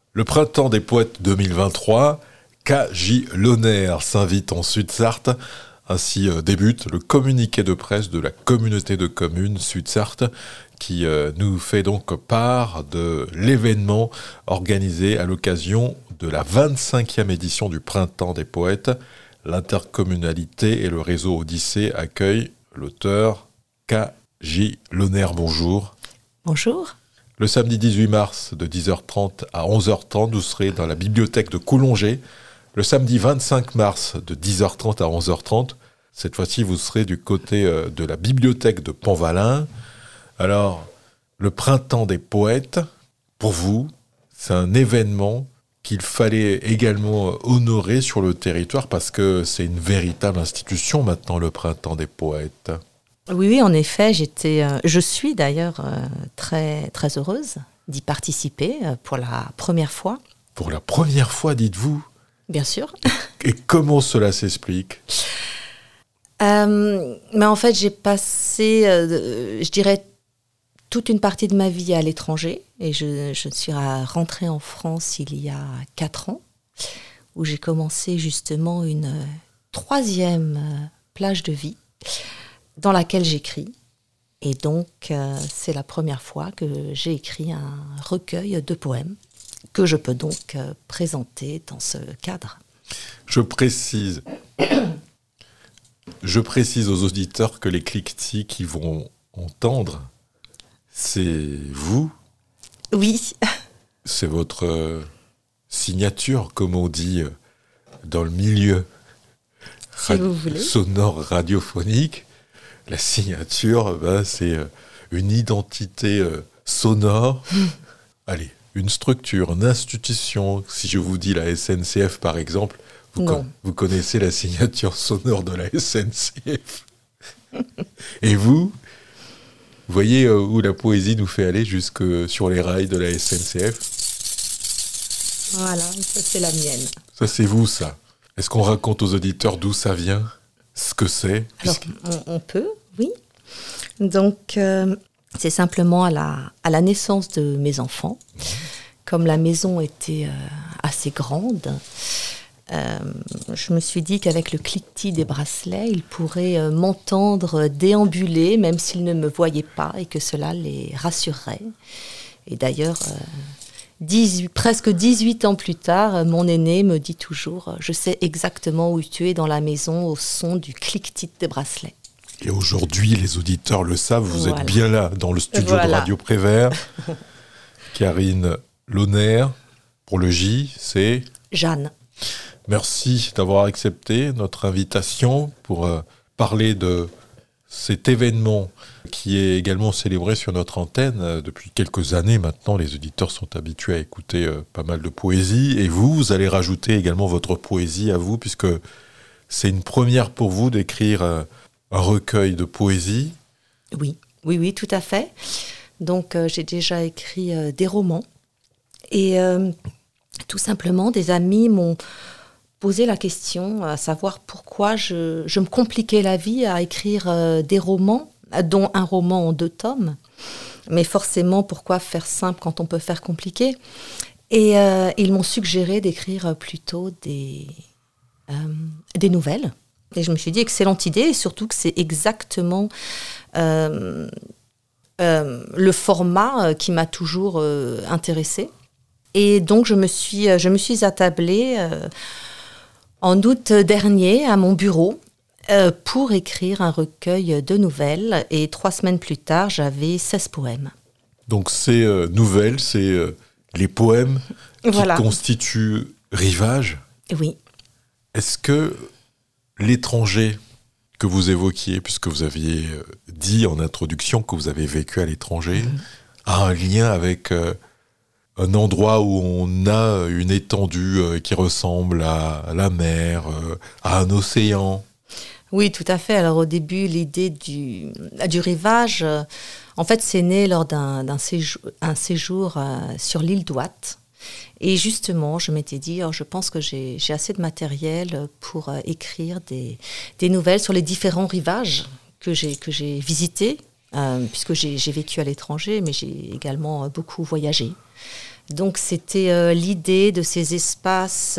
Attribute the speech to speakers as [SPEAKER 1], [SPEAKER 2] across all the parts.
[SPEAKER 1] Le printemps des poètes 2023, K.J. Loner s'invite en Sud-Sarthe. Ainsi débute le communiqué de presse de la communauté de communes Sud-Sarthe qui nous fait donc part de l'événement organisé à l'occasion de la 25e édition du Printemps des poètes. L'intercommunalité et le réseau Odyssée accueillent l'auteur K.J. Loner. Bonjour.
[SPEAKER 2] Bonjour.
[SPEAKER 1] Le samedi 18 mars de 10h30 à 11h30, vous serez dans la bibliothèque de Coulongé. Le samedi 25 mars de 10h30 à 11h30, cette fois-ci vous serez du côté de la bibliothèque de Panvalin. Alors, le Printemps des poètes, pour vous, c'est un événement qu'il fallait également honorer sur le territoire parce que c'est une véritable institution maintenant, le Printemps des poètes.
[SPEAKER 2] Oui, en effet, je suis d'ailleurs très, très heureuse d'y participer pour la première fois.
[SPEAKER 1] Pour la première fois, dites-vous ?
[SPEAKER 2] Bien sûr.
[SPEAKER 1] Et comment cela s'explique ?
[SPEAKER 2] Mais en fait, j'ai passé, je dirais, toute une partie de ma vie à l'étranger. Et je suis rentrée en France il y a 4 ans, où j'ai commencé justement une 3e plage de vie dans laquelle j'écris. Et donc, c'est la première fois que j'ai écrit un recueil de poèmes que je peux donc présenter dans ce cadre.
[SPEAKER 1] Je précise aux auditeurs que les cliquetis qui vont entendre, c'est vous.
[SPEAKER 2] Oui.
[SPEAKER 1] C'est votre signature, comme on dit dans le milieu sonore radiophonique. La signature, c'est une identité sonore. Allez, une structure, une institution. Si je vous dis la SNCF, par exemple, vous connaissez la signature sonore de la SNCF. Et vous voyez où la poésie nous fait aller jusque sur les rails de la SNCF.
[SPEAKER 2] Voilà, ça c'est la mienne.
[SPEAKER 1] Ça c'est vous, ça. Est-ce qu'on raconte aux auditeurs d'où ça vient ? Ce que c'est ?
[SPEAKER 2] Alors, on peut, oui. Donc, c'est simplement à la naissance de mes enfants. Comme la maison était assez grande, je me suis dit qu'avec le cliquetis des bracelets, ils pourraient m'entendre déambuler, même s'ils ne me voyaient pas, et que cela les rassurerait. Et d'ailleurs, presque 18 ans plus tard, mon aîné me dit toujours « Je sais exactement où tu es dans la maison au son du cliquetis des bracelets ».
[SPEAKER 1] Et aujourd'hui, les auditeurs le savent, vous êtes bien là, dans le studio de Radio Prévert. Karine Loner, pour le J, c'est
[SPEAKER 2] Jeanne.
[SPEAKER 1] Merci d'avoir accepté notre invitation pour parler de cet événement qui est également célébré sur notre antenne. Depuis quelques années maintenant, les auditeurs sont habitués à écouter pas mal de poésie. Et vous allez rajouter également votre poésie à vous, puisque c'est une première pour vous d'écrire un recueil de poésie.
[SPEAKER 2] Oui, tout à fait. Donc, j'ai déjà écrit des romans. Et tout simplement, des amis m'ont posé la question, à savoir pourquoi je me compliquais la vie à écrire des romans, dont un roman en 2 tomes. Mais forcément, pourquoi faire simple quand on peut faire compliqué ? Et ils m'ont suggéré d'écrire plutôt des nouvelles. Et je me suis dit, excellente idée, et surtout que c'est exactement le format qui m'a toujours intéressée. Et donc, je me suis attablée en août dernier à mon bureau pour écrire un recueil de nouvelles. Et 3 semaines plus tard, j'avais 16 poèmes.
[SPEAKER 1] Donc, ces nouvelles, c'est les poèmes qui constituent Rivage.
[SPEAKER 2] Oui.
[SPEAKER 1] Est-ce que l'étranger que vous évoquiez, puisque vous aviez dit en introduction que vous avez vécu à l'étranger, a un lien avec un endroit où on a une étendue qui ressemble à la mer, à un océan ?
[SPEAKER 2] Oui, tout à fait. Alors au début, l'idée du rivage, en fait, c'est né lors d'un séjour sur l'île d'Ouate. Et justement, je m'étais dit, je pense que j'ai assez de matériel pour écrire des nouvelles sur les différents rivages que j'ai visités, puisque j'ai vécu à l'étranger, mais j'ai également beaucoup voyagé. Donc c'était l'idée de ces espaces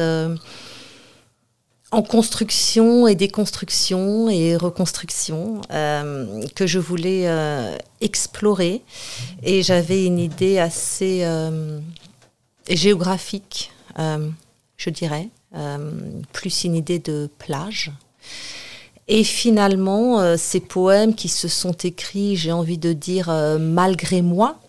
[SPEAKER 2] en construction et déconstruction et reconstruction que je voulais explorer. Et j'avais une idée assez géographique, je dirais, plus une idée de plage. Et finalement, ces poèmes qui se sont écrits, j'ai envie de dire, malgré moi,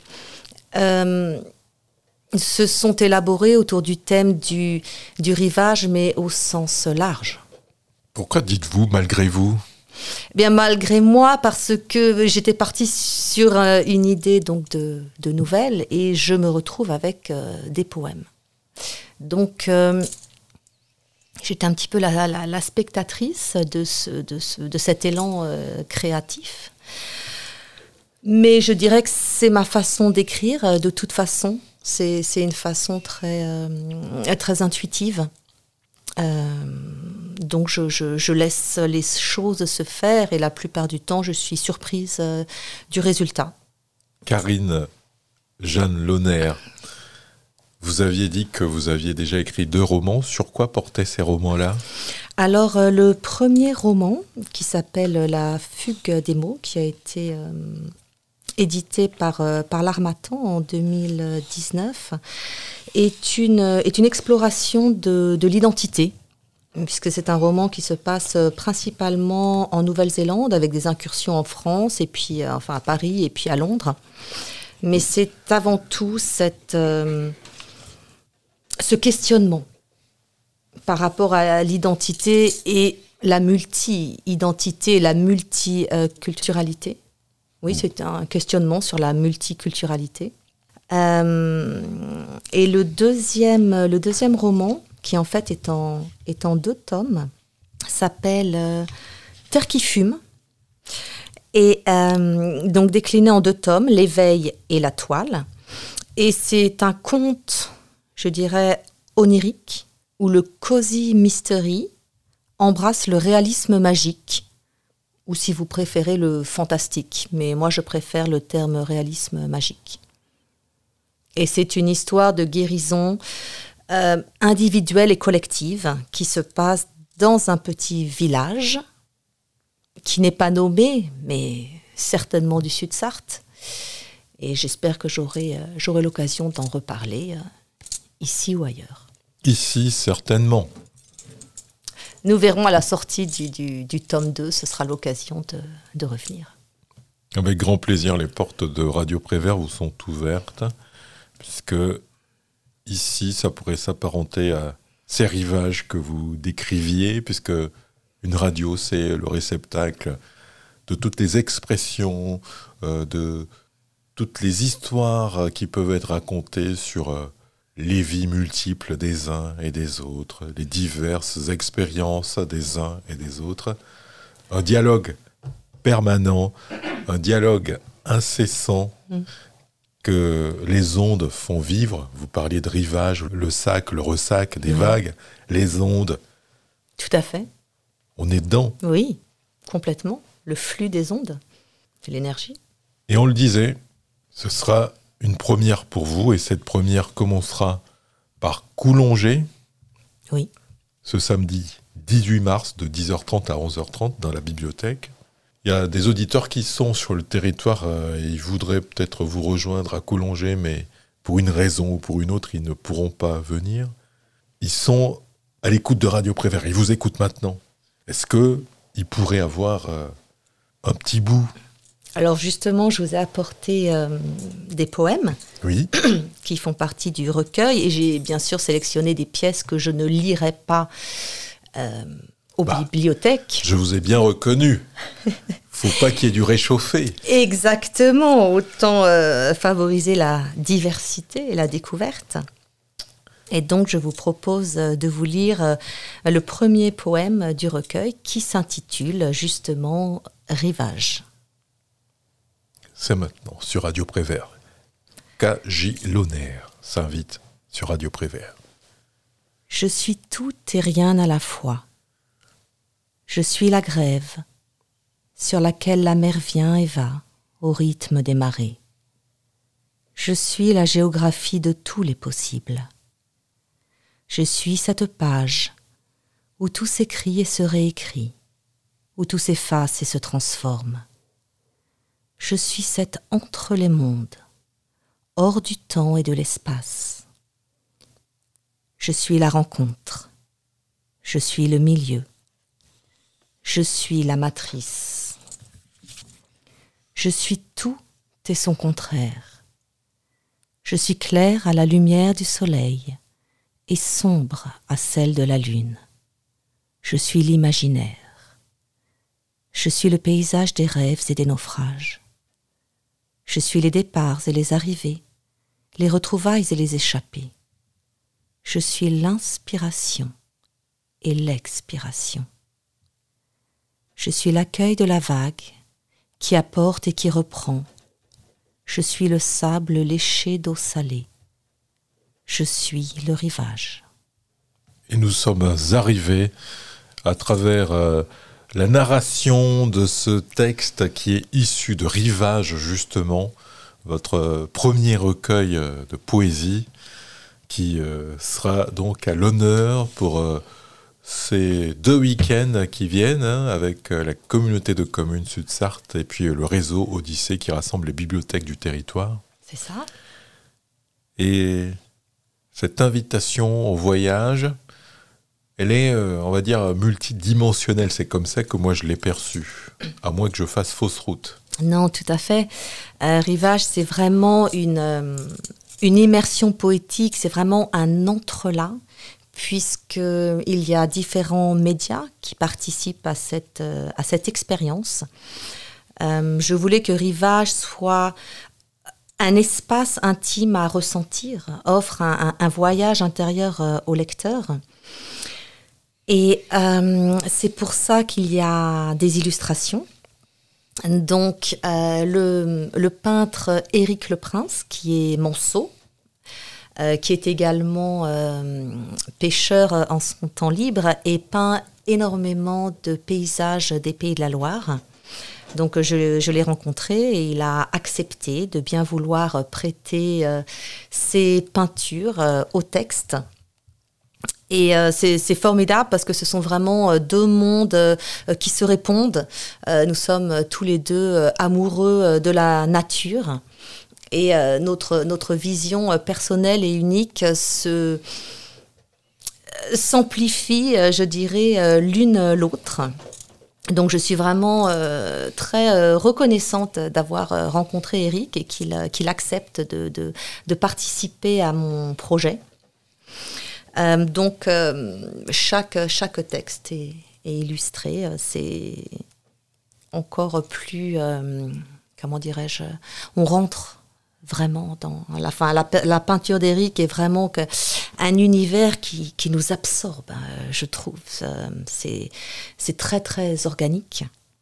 [SPEAKER 2] se sont élaborés autour du thème du rivage, mais au sens large.
[SPEAKER 1] Pourquoi dites-vous malgré vous ?
[SPEAKER 2] Bien, malgré moi, parce que j'étais partie sur une idée donc de nouvelles et je me retrouve avec des poèmes. Donc, j'étais un petit peu la spectatrice de cet élan créatif. Mais je dirais que c'est ma façon d'écrire, de toute façon. C'est une façon très intuitive. Donc je laisse les choses se faire et la plupart du temps, je suis surprise du résultat.
[SPEAKER 1] Karine Jeanne Launer, vous aviez dit que vous aviez déjà écrit 2 romans. Sur quoi portaient ces romans-là ?
[SPEAKER 2] Alors, le premier roman, qui s'appelle La fugue des mots, qui a été édité par l'Harmattan en 2019, est une exploration de l'identité, puisque c'est un roman qui se passe principalement en Nouvelle-Zélande, avec des incursions en France, et puis à Paris, et puis à Londres. Mais c'est avant tout ce questionnement par rapport à l'identité et la multi-identité, la multiculturalité. Oui, c'est un questionnement sur la multiculturalité. Et le deuxième roman, qui en fait est en 2 tomes, s'appelle Terre qui fume. Et donc décliné en 2 tomes, L'éveil et la toile. Et c'est un conte, je dirais, onirique, où le cozy mystery embrasse le réalisme magique, ou si vous préférez le fantastique, mais moi je préfère le terme réalisme magique. Et c'est une histoire de guérison individuelle et collective qui se passe dans un petit village qui n'est pas nommé, mais certainement du Sud-Sarthe. Et j'espère que j'aurai l'occasion d'en reparler ici ou ailleurs.
[SPEAKER 1] Ici, certainement.
[SPEAKER 2] Nous verrons à la sortie du tome 2, ce sera l'occasion de revenir.
[SPEAKER 1] Avec grand plaisir, les portes de Radio Prévert vous sont ouvertes, puisque ici, ça pourrait s'apparenter à ces rivages que vous décriviez, puisque une radio, c'est le réceptacle de toutes les expressions, de toutes les histoires qui peuvent être racontées sur les vies multiples des uns et des autres, les diverses expériences des uns et des autres. Un dialogue permanent, un dialogue incessant que les ondes font vivre. Vous parliez de rivage, le sac, le ressac des vagues, les ondes.
[SPEAKER 2] Tout à fait.
[SPEAKER 1] On est dedans.
[SPEAKER 2] Oui, complètement. Le flux des ondes, c'est l'énergie.
[SPEAKER 1] Et on le disait, ce sera une première pour vous, et cette première commencera par Coulongé.
[SPEAKER 2] Oui.
[SPEAKER 1] Ce samedi 18 mars de 10h30 à 11h30 dans la bibliothèque. Il y a des auditeurs qui sont sur le territoire et ils voudraient peut-être vous rejoindre à Coulongé, mais pour une raison ou pour une autre, ils ne pourront pas venir. Ils sont à l'écoute de Radio Prévert. Ils vous écoutent maintenant. Est-ce qu'ils pourraient avoir un petit bout ?
[SPEAKER 2] Alors justement, je vous ai apporté des poèmes
[SPEAKER 1] Oui.
[SPEAKER 2] qui font partie du recueil et j'ai bien sûr sélectionné des pièces que je ne lirai pas aux bibliothèques.
[SPEAKER 1] Je vous ai bien reconnu. Faut pas qu'il y ait du réchauffé.
[SPEAKER 2] Exactement, autant favoriser la diversité et la découverte. Et donc je vous propose de vous lire le premier poème du recueil qui s'intitule justement « Rivage ».
[SPEAKER 1] C'est maintenant sur Radio Prévert. K.J. Launer s'invite sur Radio Prévert.
[SPEAKER 2] Je suis tout et rien à la fois. Je suis la grève sur laquelle la mer vient et va au rythme des marées. Je suis la géographie de tous les possibles. Je suis cette page où tout s'écrit et se réécrit, où tout s'efface et se transforme. Je suis cet entre les mondes, hors du temps et de l'espace. Je suis la rencontre. Je suis le milieu. Je suis la matrice. Je suis tout et son contraire. Je suis clair à la lumière du soleil et sombre à celle de la lune. Je suis l'imaginaire. Je suis le paysage des rêves et des naufrages. Je suis les départs et les arrivées, les retrouvailles et les échappées. Je suis l'inspiration et l'expiration. Je suis l'accueil de la vague qui apporte et qui reprend. Je suis le sable léché d'eau salée. Je suis le rivage.
[SPEAKER 1] Et nous sommes arrivés à travers la narration de ce texte qui est issu de Rivage, justement, votre premier recueil de poésie, qui sera donc à l'honneur pour ces 2 week-ends qui viennent, avec la communauté de communes Sud-Sarthe et puis le réseau Odyssée qui rassemble les bibliothèques du territoire.
[SPEAKER 2] C'est ça.
[SPEAKER 1] Et cette invitation au voyage, elle est, on va dire, multidimensionnelle. C'est comme ça que moi je l'ai perçue, à moins que je fasse fausse route.
[SPEAKER 2] Non, tout à fait. Rivage, c'est vraiment une immersion poétique, c'est vraiment un entrelac, puisqu'il y a différents médias qui participent à cette expérience. Je voulais que Rivage soit un espace intime à ressentir, offre un voyage intérieur au lecteur. Et c'est pour ça qu'il y a des illustrations. Donc, le peintre Éric Leprince, qui est monceau, qui est également pêcheur en son temps libre, et peint énormément de paysages des Pays de la Loire. Donc, je l'ai rencontré et il a accepté de bien vouloir prêter ses peintures au texte. Et c'est formidable parce que ce sont vraiment 2 mondes qui se répondent. Nous sommes tous les 2 amoureux de la nature. Et notre vision personnelle et unique s'amplifie, je dirais, l'une l'autre. Donc je suis vraiment très reconnaissante d'avoir rencontré Éric et qu'il accepte de participer à mon projet. Donc chaque texte est illustré. C'est encore plus, comment dirais-je, on rentre vraiment dans la peinture d'Éric est vraiment un univers qui nous absorbe, je trouve. C'est très très organique.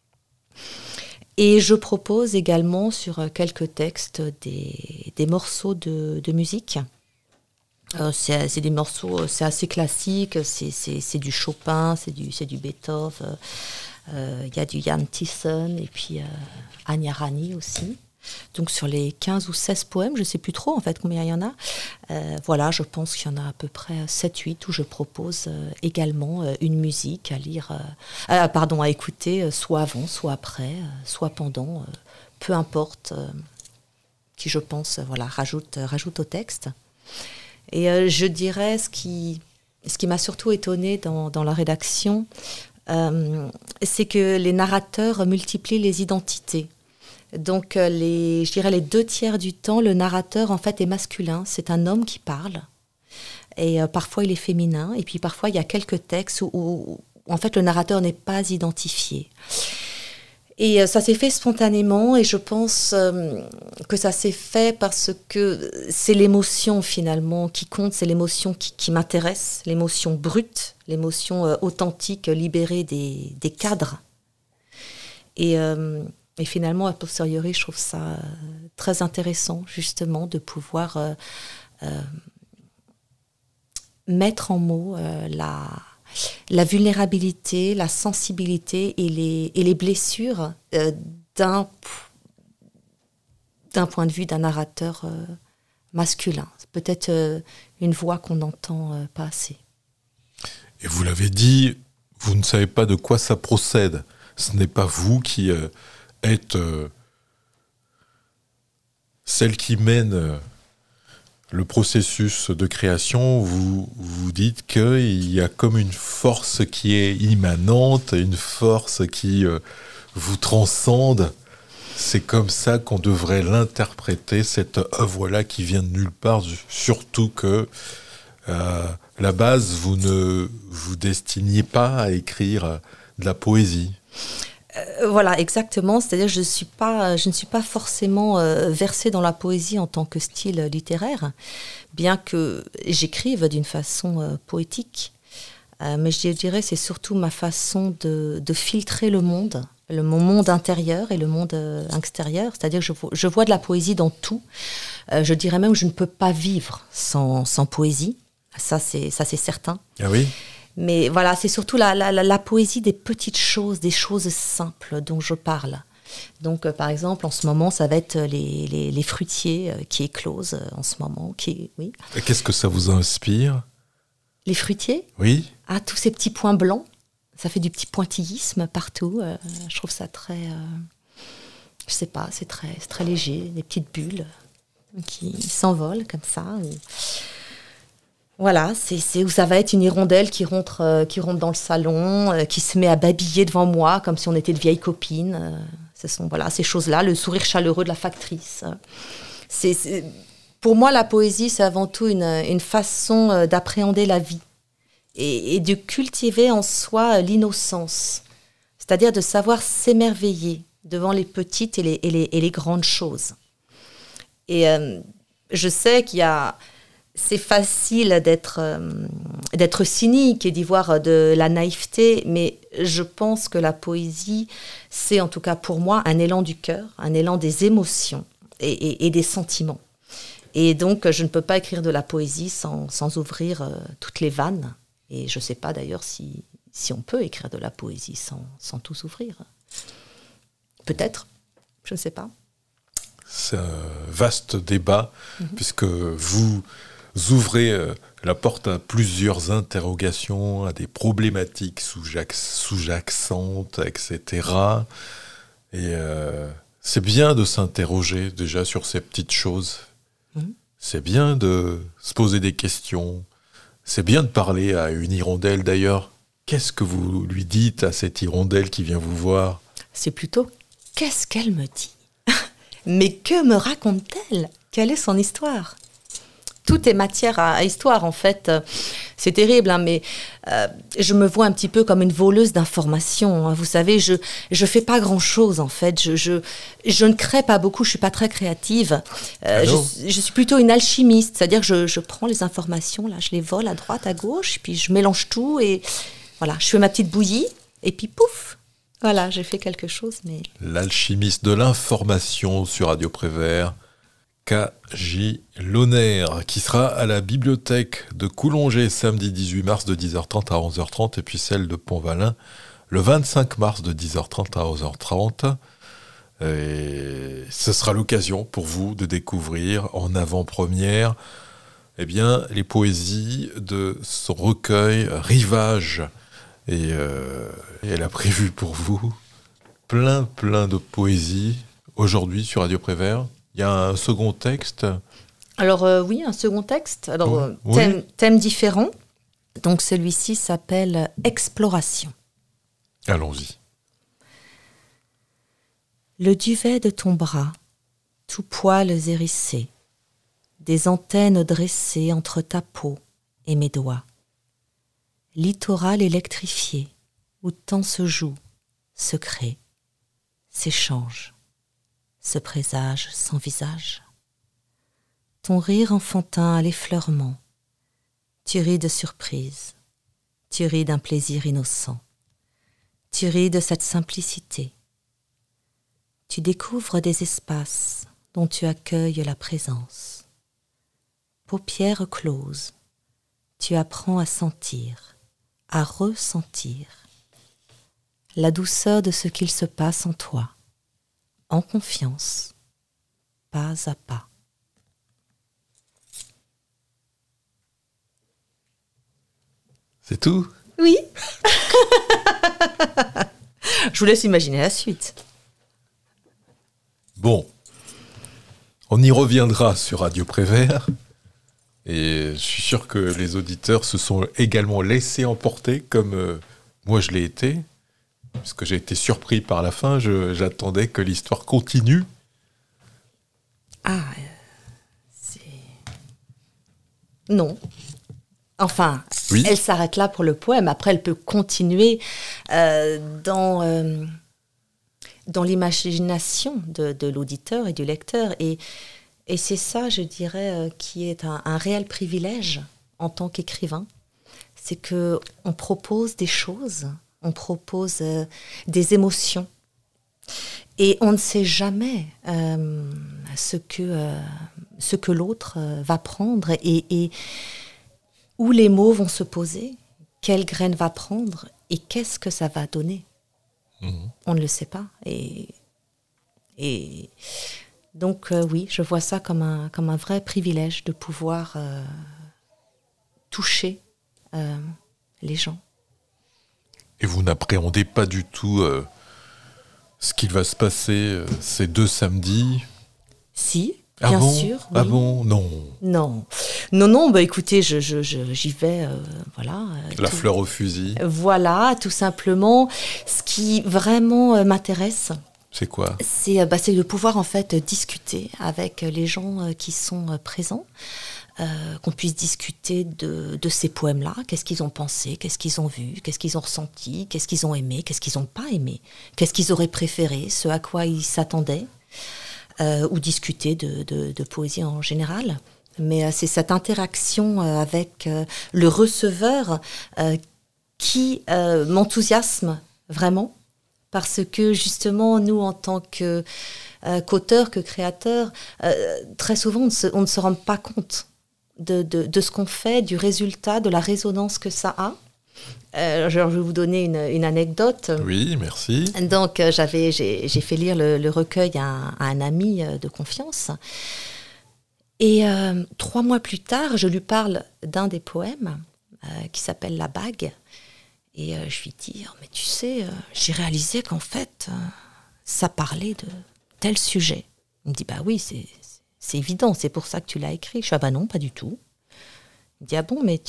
[SPEAKER 2] Et je propose également sur quelques textes des morceaux de musique. C'est des morceaux, c'est assez classique, c'est du Chopin, c'est du Beethoven, il y a du Jan Thyssen et puis Anya Rani aussi. Donc sur les 15 ou 16 poèmes, je ne sais plus trop en fait combien il y en a. Voilà, je pense qu'il y en a à peu près 7-8 où je propose également une musique à lire, à écouter soit avant, soit après, soit pendant, peu importe, qui je pense rajoute au texte. Et je dirais ce qui m'a surtout étonnée dans la rédaction, c'est que les narrateurs multiplient les identités. Donc, je dirais les 2/3 du temps, le narrateur, en fait, est masculin. C'est un homme qui parle. Et parfois, il est féminin. Et puis, parfois, il y a quelques textes où en fait, le narrateur n'est pas identifié. Et ça s'est fait spontanément. Et je pense que ça s'est fait parce que c'est l'émotion, finalement, qui compte. C'est l'émotion qui m'intéresse. L'émotion brute, l'émotion authentique, libérée des cadres. Et finalement, a posteriori, je trouve ça très intéressant, justement, de pouvoir mettre en mots la vulnérabilité, la sensibilité et les blessures d'un point de vue d'un narrateur masculin. C'est peut-être une voix qu'on n'entend pas assez.
[SPEAKER 1] Et vous l'avez dit, vous ne savez pas de quoi ça procède. Ce n'est pas vous qui êtes celle qui mène le processus de création. Vous dites qu'il y a comme une force qui est immanente, une force qui vous transcende. C'est comme ça qu'on devrait l'interpréter, cette œuvre-là qui vient de nulle part, surtout que à la base, vous ne vous destiniez pas à écrire de la poésie.
[SPEAKER 2] Voilà, exactement. C'est-à-dire je ne suis pas forcément versée dans la poésie en tant que style littéraire, bien que j'écrive d'une façon poétique. Mais je dirais c'est surtout ma façon de filtrer le monde, mon monde intérieur et le monde extérieur. C'est-à-dire que je vois de la poésie dans tout. Je dirais même que je ne peux pas vivre sans poésie. Ça, c'est certain.
[SPEAKER 1] Ah oui ?
[SPEAKER 2] Mais voilà, c'est surtout la poésie des petites choses, des choses simples dont je parle. Donc, par exemple, en ce moment, ça va être les fruitiers qui éclosent en ce moment. Oui.
[SPEAKER 1] Et qu'est-ce que ça vous inspire ?
[SPEAKER 2] Les fruitiers ?
[SPEAKER 1] Oui.
[SPEAKER 2] Ah, tous ces petits points blancs. Ça fait du petit pointillisme partout. Je trouve ça très... je sais pas, c'est très léger. Des petites bulles qui s'envolent comme ça. Voilà, c'est où ça va être une hirondelle qui rentre dans le salon, qui se met à babiller devant moi comme si on était de vieilles copines. Ce sont ces choses-là, le sourire chaleureux de la factrice. Pour moi, la poésie, c'est avant tout une façon d'appréhender la vie et de cultiver en soi l'innocence, c'est-à-dire de savoir s'émerveiller devant les petites et les grandes choses. Et je sais c'est facile d'être cynique et d'y voir de la naïveté, mais je pense que la poésie, c'est en tout cas pour moi un élan du cœur, un élan des émotions et des sentiments. Et donc, je ne peux pas écrire de la poésie sans ouvrir toutes les vannes. Et je ne sais pas d'ailleurs si on peut écrire de la poésie sans tout ouvrir. Peut-être, je ne sais pas.
[SPEAKER 1] C'est un vaste débat, puisque vous ouvrez la porte à plusieurs interrogations, à des problématiques sous-jacentes, etc. Et c'est bien de s'interroger déjà sur ces petites choses. C'est bien de se poser des questions. C'est bien de parler à une hirondelle d'ailleurs. Qu'est-ce que vous lui dites à cette hirondelle qui vient vous voir ?
[SPEAKER 2] C'est plutôt « qu'est-ce qu'elle me dit ?» Mais que me raconte-t-elle ? Quelle est son histoire ? Tout est matière à histoire, en fait. C'est terrible, hein, mais je me vois un petit peu comme une voleuse d'informations. Hein. Vous savez, je fais pas grand-chose, en fait. Je ne crée pas beaucoup, je suis pas très créative. Je suis plutôt une alchimiste, c'est-à-dire que je prends les informations, là, je les vole à droite, à gauche, puis je mélange tout, et voilà, je fais ma petite bouillie, et puis pouf, voilà, j'ai fait quelque chose, mais...
[SPEAKER 1] L'alchimiste de l'information sur Radio Prévert, K.J. Loner, qui sera à la bibliothèque de Coulongé samedi 18 mars de 10h30 à 11h30 et puis celle de Pont-Valin le 25 mars de 10h30 à 11h30. Et ce sera l'occasion pour vous de découvrir en avant-première les poésies de son recueil Rivage. Et elle a prévu pour vous plein de poésie aujourd'hui sur Radio Prévert. Il y a un second texte.
[SPEAKER 2] Alors oui, un second texte. Alors thème différent. Donc celui-ci s'appelle Exploration.
[SPEAKER 1] Allons-y.
[SPEAKER 2] Le duvet de ton bras, tout poils hérissés, des antennes dressées entre ta peau et mes doigts. Littoral électrifié, où tant se joue, se crée, s'échange. Ce présage sans visage. Ton rire enfantin à l'effleurement. Tu ris de surprise. Tu ris d'un plaisir innocent. Tu ris de cette simplicité. Tu découvres des espaces dont tu accueilles la présence. Paupières closes, tu apprends à sentir, à ressentir la douceur de ce qu'il se passe en toi. En confiance, pas à pas.
[SPEAKER 1] C'est tout?
[SPEAKER 2] Oui. Je vous laisse imaginer la suite.
[SPEAKER 1] Bon, on y reviendra sur Radio Prévert. Et je suis sûr que les auditeurs se sont également laissés emporter, comme moi je l'ai été. Parce que j'ai été surpris par la fin, j'attendais que l'histoire continue.
[SPEAKER 2] Ah, c'est... Non. Enfin,
[SPEAKER 1] oui.
[SPEAKER 2] Elle s'arrête là pour le poème. Après, elle peut continuer dans l'imagination de l'auditeur et du lecteur. Et c'est ça, je dirais, qui est un réel privilège en tant qu'écrivain. C'est qu'on propose des choses, on propose des émotions. Et on ne sait jamais ce que l'autre va prendre et où les mots vont se poser, quelle graine va prendre et qu'est-ce que ça va donner. On ne le sait pas. Et donc, oui, je vois ça comme un vrai privilège de pouvoir toucher les gens.
[SPEAKER 1] Et vous n'appréhendez pas du tout ce qu'il va se passer ces 2 samedis?
[SPEAKER 2] Si, bien sûr. Oui.
[SPEAKER 1] Ah bon?
[SPEAKER 2] Non, bah écoutez, j'y vais, voilà.
[SPEAKER 1] La fleur au fusil.
[SPEAKER 2] Voilà, tout simplement. Ce qui vraiment m'intéresse,
[SPEAKER 1] c'est quoi?
[SPEAKER 2] C'est de pouvoir en fait discuter avec les gens qui sont présents, qu'on puisse discuter de ces poèmes-là, qu'est-ce qu'ils ont pensé, qu'est-ce qu'ils ont vu, qu'est-ce qu'ils ont ressenti, qu'est-ce qu'ils ont aimé, qu'est-ce qu'ils n'ont pas aimé, qu'est-ce qu'ils auraient préféré, ce à quoi ils s'attendaient, ou discuter de poésie en général. Mais c'est cette interaction avec le receveur qui m'enthousiasme vraiment, parce que justement, nous, en tant qu'auteurs, que créateurs, très souvent, on ne se rend pas compte de ce qu'on fait, du résultat, de la résonance que ça a. Je vais vous donner une anecdote.
[SPEAKER 1] Oui, merci.
[SPEAKER 2] Donc, j'ai fait lire le recueil à un ami de confiance. Et 3 mois plus tard, je lui parle d'un des poèmes qui s'appelle « La bague ». Et je lui dis, mais tu sais, j'ai réalisé qu'en fait, ça parlait de tel sujet. Il me dit, bah oui, c'est évident, c'est pour ça que tu l'as écrit. Je dis, ah bah non, pas du tout. Il me dit, ah bon, mais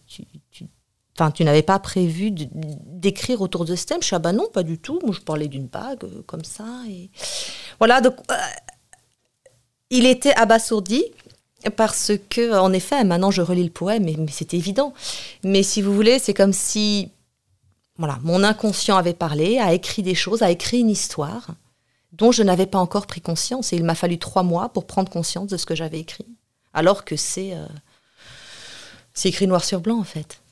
[SPEAKER 2] tu n'avais pas prévu d'écrire autour de ce thème? Je dis, ah bah non, pas du tout. Moi, je parlais d'une bague, comme ça. Et voilà, donc, il était abasourdi. Parce que, en effet, maintenant je relis le poème, mais c'est évident. Mais si vous voulez, c'est comme si voilà, mon inconscient avait parlé, a écrit des choses, a écrit une histoire dont je n'avais pas encore pris conscience. Et il m'a fallu 3 mois pour prendre conscience de ce que j'avais écrit. Alors que c'est écrit noir sur blanc, en fait.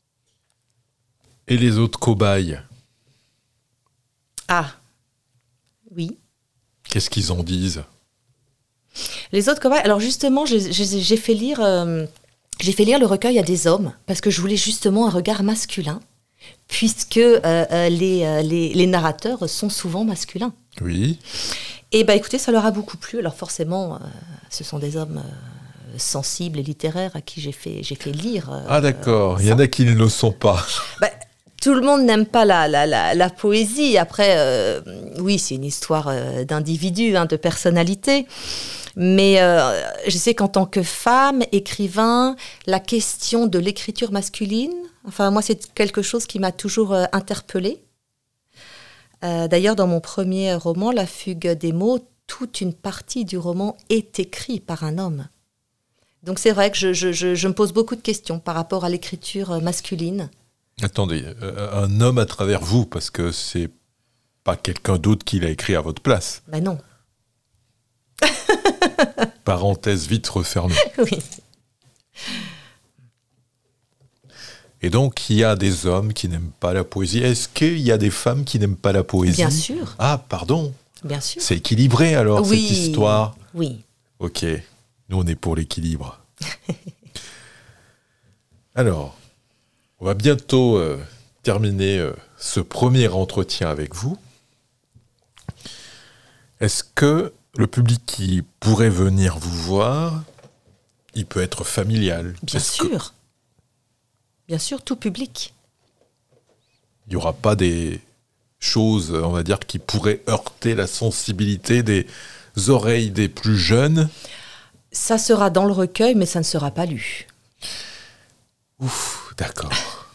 [SPEAKER 1] Et les autres cobayes?
[SPEAKER 2] Ah, oui.
[SPEAKER 1] Qu'est-ce qu'ils en disent?
[SPEAKER 2] Les autres cobayes, alors justement, j'ai fait lire le recueil à des hommes, parce que je voulais justement un regard masculin, puisque les narrateurs sont souvent masculins.
[SPEAKER 1] Oui.
[SPEAKER 2] Et bah écoutez, ça leur a beaucoup plu. Alors forcément, ce sont des hommes sensibles et littéraires à qui j'ai fait lire.
[SPEAKER 1] Ah d'accord, il y en a qui ne le sont pas.
[SPEAKER 2] Tout le monde n'aime pas la poésie. Après, oui, c'est une histoire d'individu, de personnalité. Mais je sais qu'en tant que femme, écrivain, la question de l'écriture masculine, enfin moi c'est quelque chose qui m'a toujours interpellée. D'ailleurs, dans mon premier roman, La fugue des mots, toute une partie du roman est écrite par un homme. Donc c'est vrai que je me pose beaucoup de questions par rapport à l'écriture masculine.
[SPEAKER 1] Attendez, un homme à travers vous, parce que c'est pas quelqu'un d'autre qui l'a écrit à votre place.
[SPEAKER 2] Ben non.
[SPEAKER 1] Parenthèse vite refermée.
[SPEAKER 2] Oui.
[SPEAKER 1] Et donc, il y a des hommes qui n'aiment pas la poésie. Est-ce qu'il y a des femmes qui n'aiment pas la poésie?
[SPEAKER 2] Bien sûr.
[SPEAKER 1] Ah, pardon.
[SPEAKER 2] Bien sûr.
[SPEAKER 1] C'est équilibré alors,
[SPEAKER 2] oui.
[SPEAKER 1] cette histoire?
[SPEAKER 2] Oui.
[SPEAKER 1] Ok, nous on est pour l'équilibre. Alors, on va bientôt terminer ce premier entretien avec vous. Est-ce que le public qui pourrait venir vous voir, il peut être familial?
[SPEAKER 2] Bien sûr. Bien sûr, tout public.
[SPEAKER 1] Il n'y aura pas des choses, on va dire, qui pourraient heurter la sensibilité des oreilles des plus jeunes.
[SPEAKER 2] Ça sera dans le recueil, mais ça ne sera pas lu.
[SPEAKER 1] Ouf, d'accord.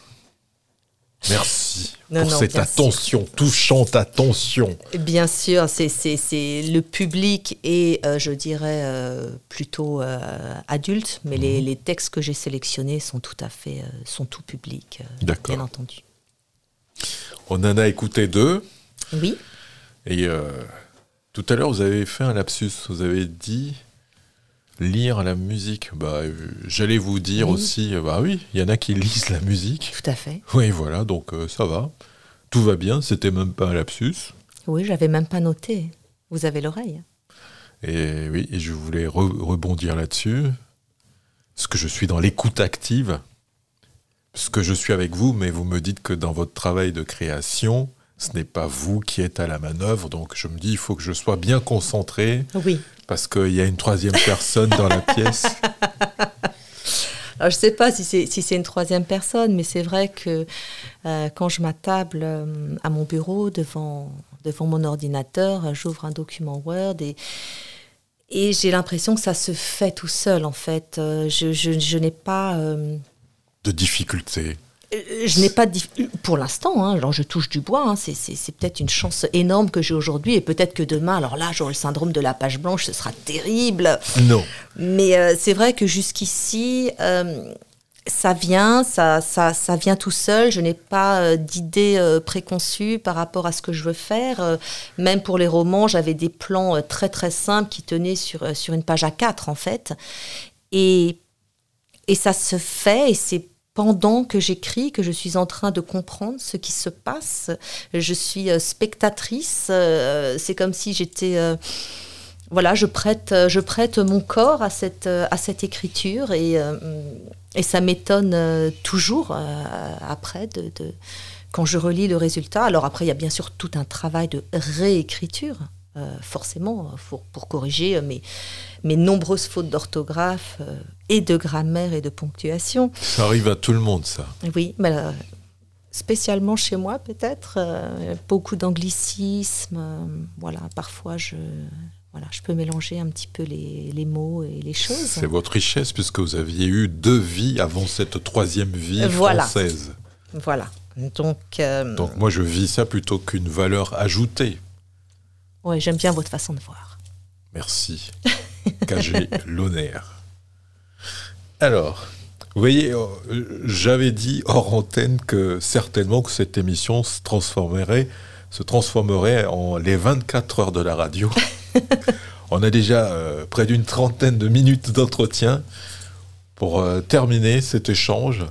[SPEAKER 1] Merci
[SPEAKER 2] Non,
[SPEAKER 1] pour cette attention, touchante attention.
[SPEAKER 2] Bien sûr, c'est le public et je dirais plutôt adulte, mais les textes que j'ai sélectionnés sont tout à fait, sont tout public, bien entendu.
[SPEAKER 1] On en a écouté 2.
[SPEAKER 2] Oui.
[SPEAKER 1] Et tout à l'heure, vous avez fait un lapsus. Vous avez dit lire la musique. J'allais vous dire aussi, oui, il y en a qui lisent la musique.
[SPEAKER 2] Tout à fait.
[SPEAKER 1] Oui, voilà, donc ça va. Tout va bien, c'était même pas un lapsus.
[SPEAKER 2] Oui, j'avais même pas noté. Vous avez l'oreille.
[SPEAKER 1] Et oui, et je voulais rebondir là-dessus. Parce que je suis dans l'écoute active. Parce que je suis avec vous, mais vous me dites que dans votre travail de création, ce n'est pas vous qui êtes à la manœuvre. Donc je me dis, il faut que je sois bien concentré.
[SPEAKER 2] Oui.
[SPEAKER 1] Parce qu'il y a une troisième personne dans la pièce.
[SPEAKER 2] Alors, je ne sais pas si c'est une troisième personne, mais c'est vrai que quand je m'attable à mon bureau devant mon ordinateur, j'ouvre un document Word et j'ai l'impression que ça se fait tout seul, en fait. Je n'ai pas...
[SPEAKER 1] de difficultés.
[SPEAKER 2] Je n'ai pas pour l'instant, alors je touche du bois, c'est peut-être une chance énorme que j'ai aujourd'hui et peut-être que demain, alors là j'aurai le syndrome de la page blanche, ce sera terrible.
[SPEAKER 1] Non.
[SPEAKER 2] Mais c'est vrai que jusqu'ici, ça vient tout seul, je n'ai pas d'idée préconçue par rapport à ce que je veux faire. Même pour les romans, j'avais des plans très très simples qui tenaient sur une page A4 en fait. Et ça se fait et c'est pendant que j'écris, que je suis en train de comprendre ce qui se passe. Je suis spectatrice. C'est comme si j'étais... je prête mon corps à cette écriture et ça m'étonne toujours après quand je relis le résultat. Alors après, il y a bien sûr tout un travail de réécriture. Forcément, pour corriger mes nombreuses fautes d'orthographe et de grammaire et de ponctuation.
[SPEAKER 1] Ça arrive à tout le monde, ça.
[SPEAKER 2] Oui, mais spécialement chez moi, peut-être. Beaucoup d'anglicisme. Parfois, je peux mélanger un petit peu les mots et les choses.
[SPEAKER 1] C'est votre richesse, puisque vous aviez eu 2 vies avant cette 3e vie française.
[SPEAKER 2] Voilà. Donc
[SPEAKER 1] moi, je vis ça plutôt qu'une valeur ajoutée.
[SPEAKER 2] Oui, j'aime bien votre façon de voir.
[SPEAKER 1] Merci. KG Loner. Alors, vous voyez, j'avais dit hors antenne que certainement que cette émission se transformerait en les 24 heures de la radio. On a déjà près d'une trentaine de minutes d'entretien. Pour terminer cet échange,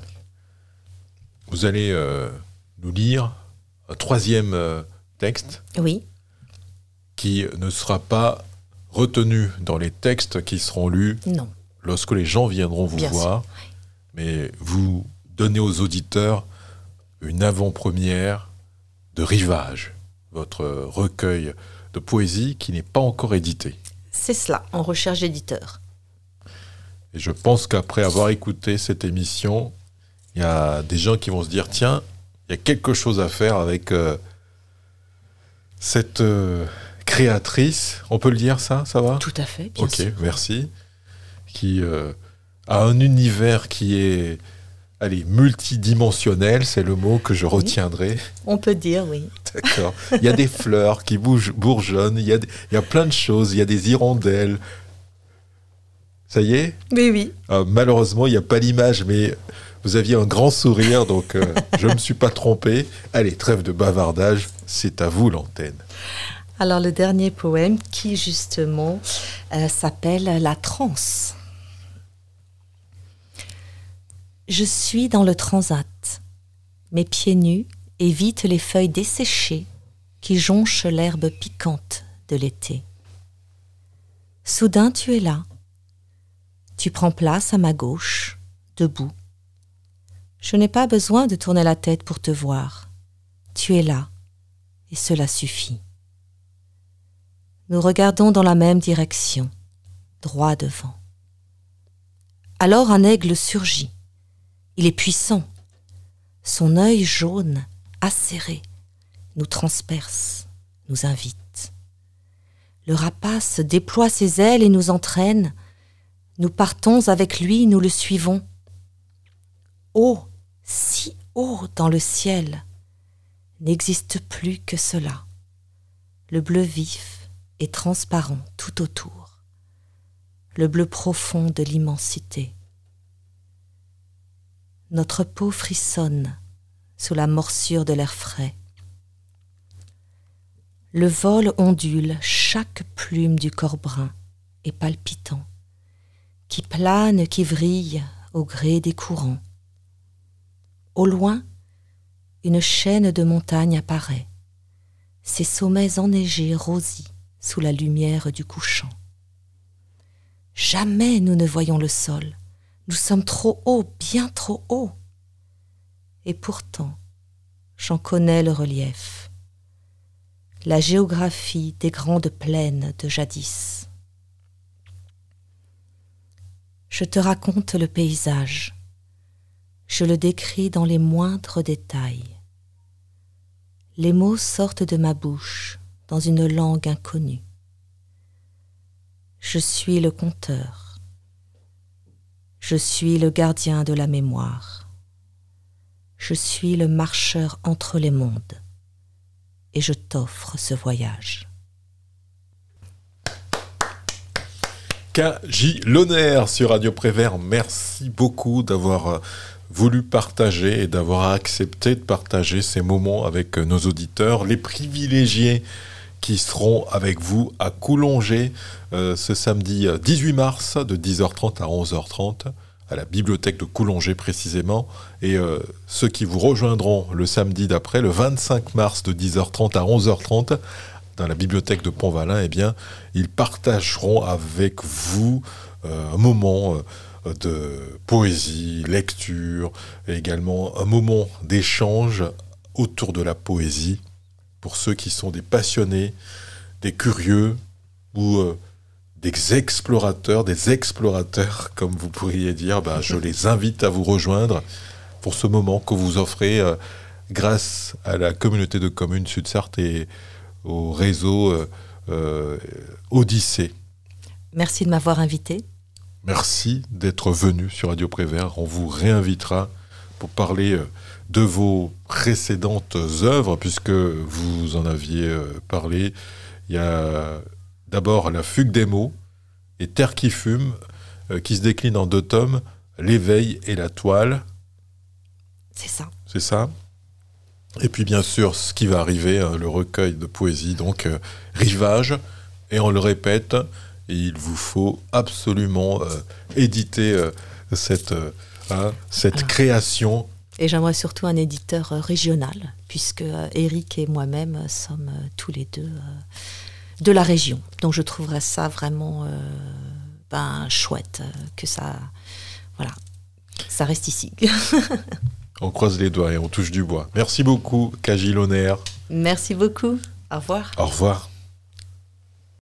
[SPEAKER 1] vous allez nous lire un 3e texte.
[SPEAKER 2] Oui.
[SPEAKER 1] Qui ne sera pas retenu dans les textes qui seront lus lorsque les gens viendront vous voir. Mais vous donnez aux auditeurs une avant-première de Rivage, votre recueil de poésie qui n'est pas encore édité.
[SPEAKER 2] C'est cela, en recherche d'éditeur.
[SPEAKER 1] Et je pense qu'après avoir écouté cette émission, il y a des gens qui vont se dire, tiens, il y a quelque chose à faire avec cette... créatrice, on peut le dire ça va ?
[SPEAKER 2] Tout à fait, bien sûr.
[SPEAKER 1] Ok, merci. Qui a un univers qui est multidimensionnel, c'est le mot que je retiendrai.
[SPEAKER 2] On peut dire, oui.
[SPEAKER 1] D'accord. Il y a des fleurs qui bourgeonnent, il y a plein de choses, il y a des hirondelles. Ça y est ?
[SPEAKER 2] Oui.
[SPEAKER 1] Malheureusement, il n'y a pas l'image, mais vous aviez un grand sourire, donc je ne me suis pas trompé. Allez, trêve de bavardage, c'est à vous l'antenne.
[SPEAKER 2] Alors, le dernier poème qui, justement, s'appelle « La transe ». Je suis dans le transat. Mes pieds nus évitent les feuilles desséchées qui jonchent l'herbe piquante de l'été. Soudain, tu es là. Tu prends place à ma gauche, debout. Je n'ai pas besoin de tourner la tête pour te voir. Tu es là, et cela suffit. Nous regardons dans la même direction, droit devant. Alors un aigle surgit. Il est puissant, Son œil jaune, acéré, nous transperce, nous invite. Le rapace déploie ses ailes et nous entraîne. Nous partons avec lui, nous le suivons. Haut, si haut dans le ciel, n'existe plus que cela. Le bleu vif et transparent tout autour. Le bleu profond de l'immensité. Notre peau frissonne sous la morsure de l'air frais. Le vol ondule chaque plume du corps brun et palpitant, qui plane, qui vrille au gré des courants. Au loin, une chaîne de montagnes apparaît, ses sommets enneigés rosis sous la lumière du couchant. Jamais nous ne voyons le sol, nous sommes trop hauts, bien trop hauts. Et pourtant, j'en connais le relief, la géographie des grandes plaines de jadis. Je te raconte le paysage, je le décris dans les moindres détails. Les mots sortent de ma bouche dans une langue inconnue. Je suis le conteur, je suis le gardien de la mémoire, je suis le marcheur entre les mondes et je t'offre ce voyage.
[SPEAKER 1] K.J. Loner sur Radio Prévert, merci beaucoup d'avoir voulu partager et d'avoir accepté de partager ces moments avec nos auditeurs, les privilégiés qui seront avec vous à Coulongers ce samedi 18 mars de 10h30 à 11h30 à la bibliothèque de Coulongers précisément, et ceux qui vous rejoindront le samedi d'après, le 25 mars de 10h30 à 11h30 dans la bibliothèque de Pont-Valin, eh bien, ils partageront avec vous un moment de poésie, lecture, et également un moment d'échange autour de la poésie pour ceux qui sont des passionnés, des curieux ou des explorateurs, comme vous pourriez dire. Je les invite à vous rejoindre pour ce moment que vous offrez grâce à la communauté de communes Sud-Sarthe et au réseau Odyssée.
[SPEAKER 2] Merci de m'avoir invité.
[SPEAKER 1] Merci d'être venu sur Radio Prévert. On vous réinvitera pour parler de vos précédentes œuvres, puisque vous en aviez parlé. Il y a d'abord La Fugue des mots et Terre qui fume, qui se décline en 2 tomes, L'éveil et la toile.
[SPEAKER 2] C'est ça.
[SPEAKER 1] C'est ça. Et puis bien sûr, ce qui va arriver, le recueil de poésie, donc Rivage, et on le répète, il vous faut absolument éditer cette création.
[SPEAKER 2] Et j'aimerais surtout un éditeur régional, puisque Eric et moi-même sommes tous les deux de la région. Donc je trouverais ça vraiment chouette, que ça reste ici.
[SPEAKER 1] On croise les doigts et on touche du bois. Merci beaucoup, K.J. Loner.
[SPEAKER 2] Merci beaucoup. Au revoir.
[SPEAKER 1] Au revoir.